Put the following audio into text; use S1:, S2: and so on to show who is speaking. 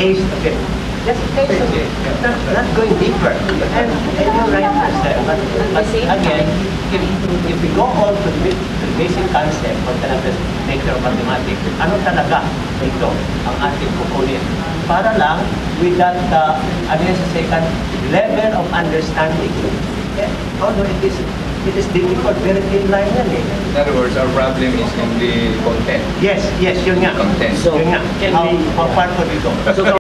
S1: taste of it. Just taste of it, not going deeper. And you're right, but again, if we go on to the basic concept of the nature of mathematics, ano talaga ito ang ating kukunin? Para lang with that, ano yun sa second, level of understanding. Yeah? Although it is difficult, very thin line yan eh.
S2: In other words, our problem is in the content.
S1: Yes, yun nga.
S2: Content.
S1: Yun nga. How far ko dito?